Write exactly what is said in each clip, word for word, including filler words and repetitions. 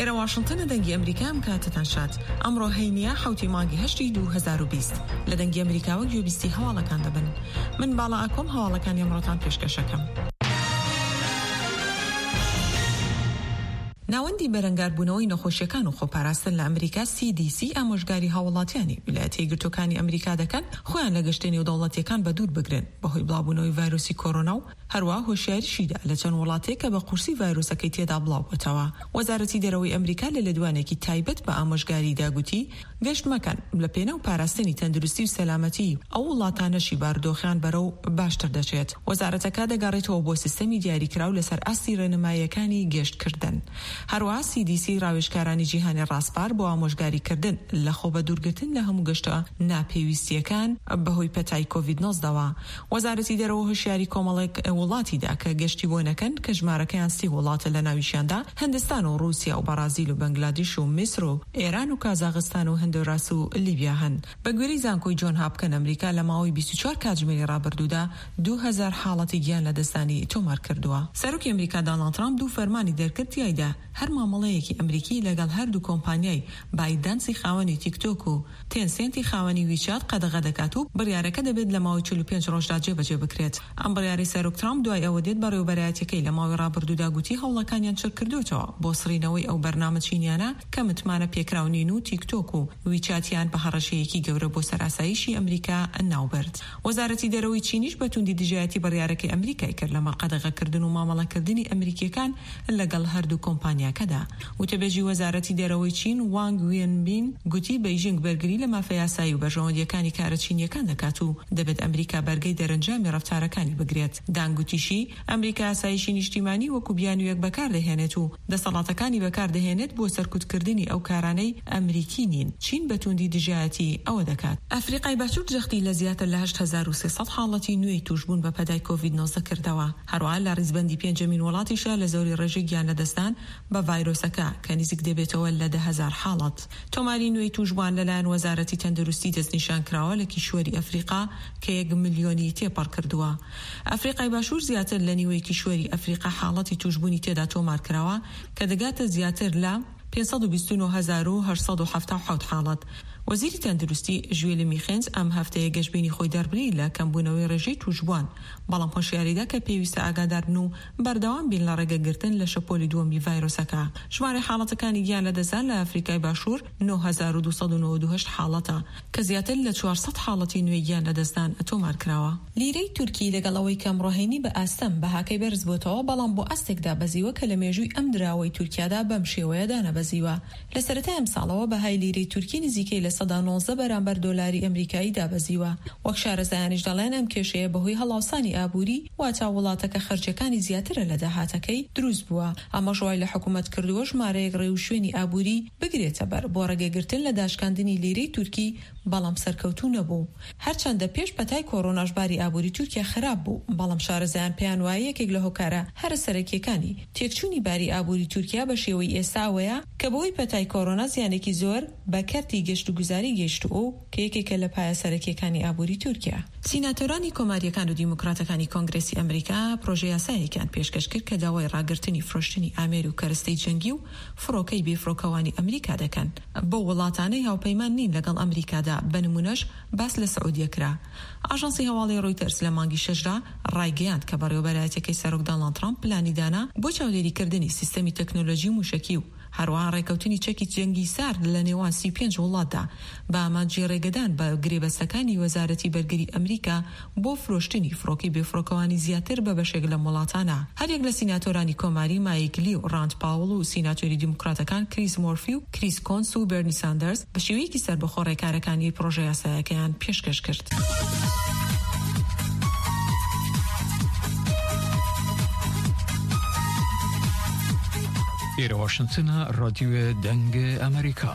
ئێرە واشنگتنە دەنگی ئەمریکام کاتتان شات ئەمڕۆ هەینیە حوتی مانگی هەشتی دوو هەزار و بیست لە دەنگی ئەمریکاوە گوێبیستی هەواڵەکان دەبن. من باڵا ئەکۆم هەواڵەکان ئەمڕۆتان پێشکەشەکەم. ناوەندی بەرەنگاربوونەوەی نەخۆشیەکان و خۆپاراستن لە ئەمریکا سی دی سی ئامۆژگاری هاوڵاتیانی ویلایەتە یەکگرتووەکانی ئەمریکا دەکەن خۆیان لە گەشتە نێودەوڵەتیەکان بە دوور بگرن بەهۆی بڵاوبوونەوەی ڤایرۆسی کۆڕۆنا و هەروە هۆشیاریشیدا لە چەند وڵاتێک کە بە قورسی ڤایرۆسەکەی تێدا بڵاو بووتەوە. وەزارەتی دەرەوەی ئەمریکا لە لێدوانێکی تایبەت بە ئامۆژگاریدا گوتی گەشت مەکەن لە پێنە و پاراستنی تەندروستی و سەلامەتی ئەو وڵاتانەشی بارودۆخیان بەرەو باشتر دەچێت. وەزارەتەکە دەگەڕێتەوە بۆ سیستەمی دیاریکراو لەسەر ئاستی ڕێنماییەکانی گەشتکردن. هەروە سی دی سی ڕاوێژکارانی جیهانی ڕاستپار بۆ ئامۆژگاریکردن لە خۆ بە دوورگرتن لە هەموو گەشتە ناپێویستیەکان بەهۆی پەتای کۆڤید نۆزدەوە. وەزارەتی دەرەوە هۆشیاری کۆمەڵێک وڵاتیدا کە گەشتی بۆ نەکەن کە ژمارەکەیان سی وڵاتە لە ناویشیاندا هەندستان و رووسیا و بەرازیل و بەنگلادیش و میسر و ئێران و کازاخستان و هەندۆراس و لیبیا هەن. بە گوێرەی زانکۆی جۆن هاپکن ئەمریکا لە ماوەی بیست و چوار کاتژمێری ڕابردوودا دوو هەزار حاڵەتی گیان لە دەستانی تۆمار کردووە. سەرۆکی ئەمریکا دۆناڵد ترامپ دوو فەرمانی دەرکرد تایدا هەر مامەڵەیەکی ئەمریکی لەگەڵ هەردوو کۆمپانیای بایدانسی خاوەنی تیکتۆک و تێنسێنتی خاوەنی ویچات قەدەغە دەکات و بڕیارەکە دەبێت لە ماوەی چل و پێنج ڕۆژدا جێبەجێ بکرێت. ئەم بڕیاری سەرۆک ترامپ دوای ئەوە دێت بەڕێوەبەرایەتەکەی لە ماوەی ڕابردوودا گوتی هەوڵەکانیان چڕ کردوێتەوە بۆ سڕینەوەی ئەو بەرنامە چینیانە کە متمانە پێکراونین و تیکتۆک و ویچاتیان بە هەڕەشەیەکی گەورە بۆ سەراساییشی ئەمریکا ناوبرد. وەزارەتی دەرەوەی چینیش بەتوندی دژایەتی بڕیارەکەی ئەمریکای کرد لەمە قەدەغەکردن و مامەڵەکردنی ئەمریکیەکان لەگەڵ هەردوو کۆمپانیاکەدا. وتەبێژی وەزارەتی دەرەوەی چین وانگ وێنبین گوتی بەیژینگ بەرگری لە مافەیاسایی و بەژەوەندیەکانی کارە چینیەکان دەکات و دەبێت ئەمریکا بەرگەی دەرەنجامی ڕەفتارەکانی بگرێت. دانگوتیشی ئەمریکا ئاسایشی نیشتیمانی وەکو بیانوویەک بەکاردەهێنێت و دەسەڵاتەکانی بەکاردەهێنێت بۆ سەرکوتکردنی ئەو کارانەی ئەمریکی نین. چین بەتوندی دژایەتی ئەوە دەکات. ئەفریقای باشوور جەختی لە زیاتر لە هەشت هەزار و سێسەد حاڵەتی نوێی توشبوون بە پەدای کۆڤید نۆزدە کردەوە. هەروە لە ڕیزبەندی پێنجەمین وڵاتیشە لە زۆری ڕێژەی گیان لەدەستدان بە ڤایرۆسەکە کە نزیک دەبێتەوە لە ده هەزار حاڵەت. تۆماری نوێی توشبوان لەلایەن وەزارەتی تەندروستی دەستنیشان کراوە لە کیشوەری ئەفریقا کە یەک ملیۆنی تێپەڕ کردووە. ئەفریقای باشوور زیاتر لە نیوەی کیشوەری ئەفریقا حاڵەتی توشبوونی تێدا تۆمار کراوە کە دەگاتە زیاتر لە پێنج بیست و نۆ هەزار و هەشت هەفتاد و حەوت حاڵەت. وەزیری تەندروستی ژوێلی میخێنز ئەم هەفتەیە گەشتبینی خۆی دەربڕی لە کەمبوونەوەی ڕێژەی توشبوان، بەڵام هۆشیاریدا کە پێویستە ئاگادار بن و بەردەوام بین لە ڕێگەگرتن لە شەپۆلی دووەمی ڤایرۆسەکە. ژمارەی حاڵەتەکانی گیان لەدەستدان لە ئەفریقای باشوور نۆ هەزار و دووسەد و نۆڤە و هەشت حاڵەتە کە زیاتر لە چوارسەد حاڵەتی نوێی گیان لەدەستدان تۆمار کراوە. لیرەی تورکی لەگەڵەوەی کەمڕۆهێنی بە ئاستەم بەهاکەی بەرز بۆتەوە، بەڵام بۆ ئاستێکدا بەزیوە کە لە مێژووی ئەم دراوەی تورکیادا بەم شێوەیە دانەبەزیوە. لە سەرەتای ئەم ساڵەوە بەهای لیرەی تورکی نزیکەی لە سەدا نۆزدە بەرامبەر دۆلاری ئەمریکایی دابەزیوە. وەک شارەزایانیش دەڵێن ئەم کێشەیە بەهۆی هەڵاوسانی ئابووری واتا وڵاتەکە خەرجەکانی زیاترە لە داهاتەکەی دروست بووە. ئەمە ژوای لە حکوومەت کردووە ژمارەیەک ڕێ و شوێنی ئابووری بگرێتە بەر بۆ ڕێگەگرتن لە داشکاندنی لیرەی تورکی، بەڵام سەرکەوتوو نەبوو. هەرچەندە پێش پەتای کۆڕۆناش باری ئابووری تورکیا خراپ بوو، بەڵام شارەزایان پێیان وایە یەکێک لە هۆکارە هەرە سەرەکیەکانی تێکچوونی باری ئابووری تورکیا بە شێوەی ئێستاوەیە کە بەهۆی پەتای کۆڕۆنا زیانێکی زۆر بە کەرتی گەشت و گوزاری گەیشتووە کە یەکێکە لە پایە سەرەکیەکانی ئابووری تورکیا. سیناتۆرانی کۆماریەکان و دیموکراتەکانی کۆنگرێسی ئەمریکا پرۆژە یاسایەکیان پێشکەش کرد کە داوای ڕاگررتنی فرۆشتنی ئامێر و کەرەستەی جەنگی و فڕۆکەی بێفڕۆکەوانی ئەمریکا دەکەن بۆ وڵاتانەی هاوپەیمان نین لەگەڵ ئەمریکادا. بە نمونەش باس لە سعودیە کرا. ئاژانسی هەواڵی ڕۆیتەرس لە مانگی شەشدا ڕایگەیاند کە بەڕێوەبەرایەتەکەی سەرۆک دۆناڵد ترامپ پلانی دانا بۆ چاودێریکردنی سیستەمی تەکنۆلۆژی موشەکی و هەروەها ڕێکەوتنی چەکی جەنگی سارد لە نێوان سی و پێنج وڵاتدا بە ئامانجی ڕێگەدان بە گرێبەستەکانی وەزارەتی بەرگری ئەمریکا بۆ فرۆشتنی فڕۆکی بێفڕۆکەوانی زیاتر بە بەشێک لە وڵاتانە. هەرێک لە سیناتۆرانی کۆماری مایک لی و ڕاند پاوڵ و سیناتۆری دیموکراتەکان کریس مۆرفی و کریس کۆنس و بەرنی ساندەرز بە شێوەیەکی سەربەخۆ ڕێکارەکانی پرۆژە یاسایەکەیان پێشکەش کرد. ئێرە واشنگتنە ڕادیۆ دەنگە ئەمریکا.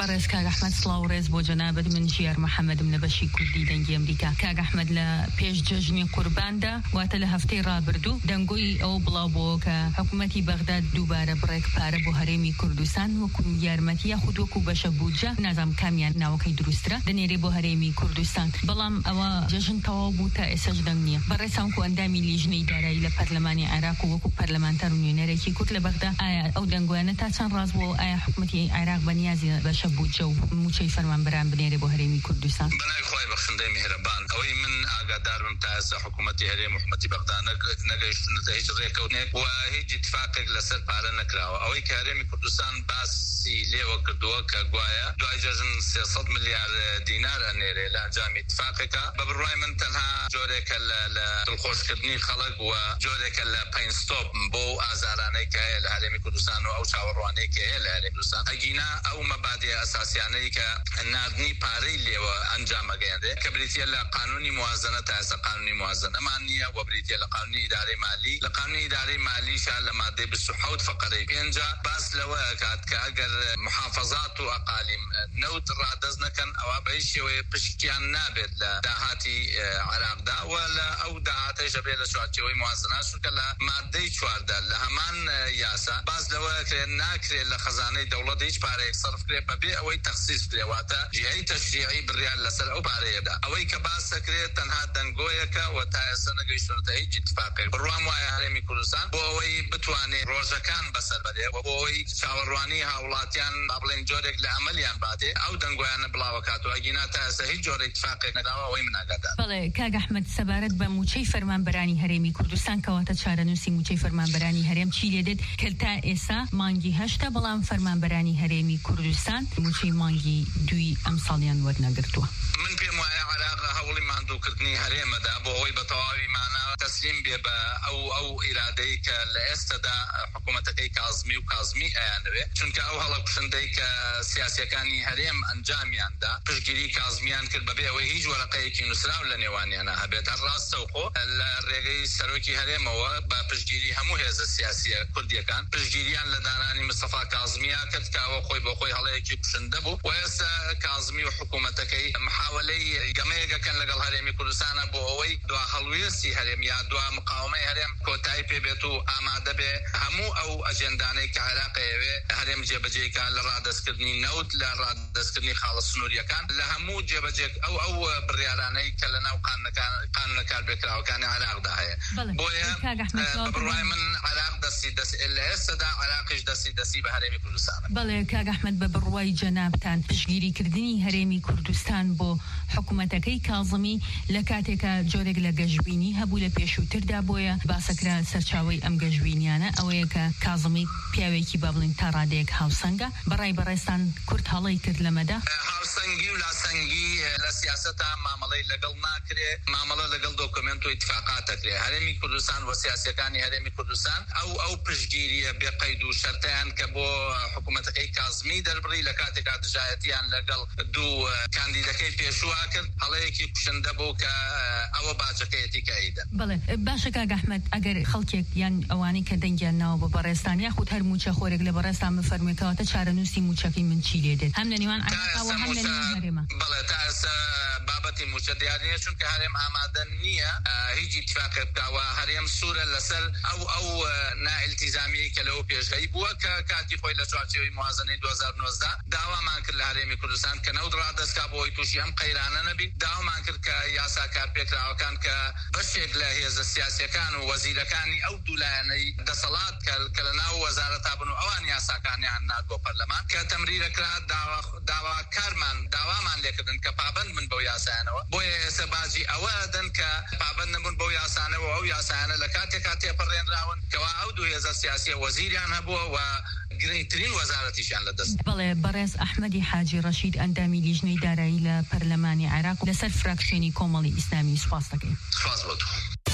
برز كاغ أحمد سلاورز بو جنابد من جير محمد من بشي كردي دنجي أمريكا كاغ أحمد لا بيش ججني قربان دا واتله هفتي رابردو دنگوي أو بلابو كحكومتي بغداد دوباره بريك باره بو هرمي كردستان وكو يارمتي ياخد وكو بشا بودجا نظام كاميان ناوكي دروسترا دنيري بو هرمي كردستان بلام أوا ججن توابو تا إساج دنگنيا برسان كو اندامي لجني داري لبرلماني عراق وكو برلمانتر ونيونيري كي كتل بغداد آيا أو دنگوانا تاتشان رازبو آيا حكومتي عراق بنيازي بشا بودجا وموشي فرمان بران بنيري بو هرمي كردستان بناي خواهي بخشنده مهربان أوي من آقادار ممتاز حكومتي هرمي وحكومتي بغداد نقايش نتائج ريكونيك وهيج اتفاقك لسر بارا نكراو أوي كهرمي كردستان باسي ليو كردوه كقوايا دواي جاجن سيصد مليار دينار أنيري لأنجام اتفاقك ببروي من تنها جوريك الخوش كردني خلق وجوريك البين ستوب بو آزاراني كهي الهرمي كردستان أو شاورواني كهي الهرمي كردستان أجينا أو مبادئ أساسياني كنادني باري ليو أنجام جينده كبريتيا لقانوني موازنة تأسى قانوني موازنة مانية وبريتيا لقانوني إداري مالي لقانوني إداري مالي شال لمادة بالسحوت فقري بينجا بس لو كات كأجر محافظات وأقاليم نوت رادزنا كان أو بعيش وبشكيان نابد لدهاتي عراق دا ولا أو دهاتي جبل شواتي موازنة شو كلا مادة شوار دا لهمان ياسا بس لو كنا كري لخزانة دولة ديش باري صرف كري ببي أو تخصيص كري واتا جهة تشريعي بالريال لسر أو باري دا أو كباس كري تنها دنگويك وتأسنا جيشون تهيج اتفاقي بروام ويا هرمي كردستان بوي بتواني روزكان بسر بدي وبوي شاورواني هاولاتيان قبلين جوريك لعمليان باتي أو دنگويان بلاوكاتو أجينا تأسا هيج جوري اتفاقي نقاوا وي من أقدر بله كاغ أحمد سبارت بموچي فرمان براني هرمي كردستان كواتا چارنوسي موچي فرمان براني هرم چي لدد كلتا إسا مانجي هشتا بلام فرمان براني هرمي كردستان موچي مانجي دوي أمثاليان ودنگرتوا من في معايا علاقة هولي ما عنده كردني هرم دا بوي بطواوي معنا تسليم بيبا أو أو إراديك لأستدا حكومتك كازمي وكازمي أيانوي چونك أو هلا كشنديك سياسي كاني هرم أنجاميان دا بشجري كازميان كرببي أو هيج ورقي كي نسرا ولا نيواني أنا هبيت الراس سوقو الرجي سروكي هرم هو بشجري همو هذا السياسية كردية كان بشجريان لداناني مصطفى كازميا كتك أو خوي بخوي هلا كي كشندبو ويس كازمي وحكومتك محاولي جميع كان لقى الهرمي كردستان بووي دوا خلويسي هرم يا دوا مقاومة هرم كوتاي بيبتو آماده به همو أو أجنداني كعلاقة هرم جبجي كان لرادس كرني نوت لرادس كرني خالص نوريا كان لهمو جبجي أو أو برياراني كلنا وكان كان كان كان بكرة وكان علاقة ده بويا بروي من علاقة دسي دسي اللي هسه علاقة دسي دسي بهرمي كردستان بله كاغ أحمد ببروي جنابتان تشجيري كردني هرمي كردستان بو حكومتكي كاظمي لكاتك جورج لجويني هبو لبيشو تردا بويا باسكرا سرچاوي ام جوينيانا اويك كاظمي بياويكي بابلين تاراديك هاوسنگا براي براستان كرت هالاي كرد لمدا هاوسنگي ولا سنگي لسياستا معاملي لقل ناكري معامله لقل دوكومنتو اتفاقات كري هرمي كردستان وسياسيكاني هرمي كردستان او او بشجيري بقيدو شرطان كبو حكومتكي كاظمي دربري لكاتك دجايتيان لقل دو كانديدكي بيشو اكر هالايكي كشندبو ك او باجكيتي كايدا بله باشا كاغ احمد اگر خلقك يعني اواني كدنجنا وبرستان ياخذ هر موچه خورك لبرستان بفرمي كاته چارنوسي موچه من چيليد هم نيوان او هم نيوان هرما بله تاس بابتي موچه دياريه چون كهرم آمادنيه هيجي اتفاق بتاع هرم سوره لسل او او نا التزامي كلو بيشي بو كاتي خوي لشواتي موازنه دو هزار ونوزده دعوا مان كل هرم كردستان كنود رادس كابوي توشي هم قيرانه نبي دعوا مان كل كياسا كاربيك راو كان ك بشيك له هي السياسه كانوا وزير كاني او دولاني دصلات كلنا وزاره ابنو اوان ياسا كاني عنا دو برلمان كتمرير كرا دعوا دعوا كارمان دعوا مان لكن كبابن من بوياسانه بويا سباجي اوادن كبابن من بوياسانه او ياسانه لكاتي كاتي برين راون كوا او دو هي السياسه وزير عنها بو و جرينترين وزارتي شان لدست بله برز احمدي حاجي رشيد اندامي لجنه اداري لبرلمان العراق لسر فراكشني كومالي اسلامي سپاسدك سپاس بود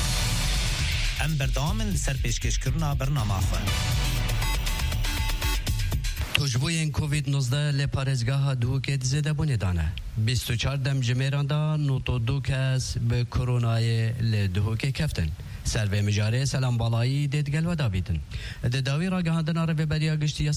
ام بردام لسر پیشکش کرنا برنامه خو توجبوین کووید نوزده لپارزگاه دو کت زده بونه دانه بیست و چهار دم جمیراندا نوتو دو کس به کرونای لدهو که کفتن سروی مجاره سلام بالایی دیدگل و دابیدن دداوی را گهاندن آره به بریا گشتی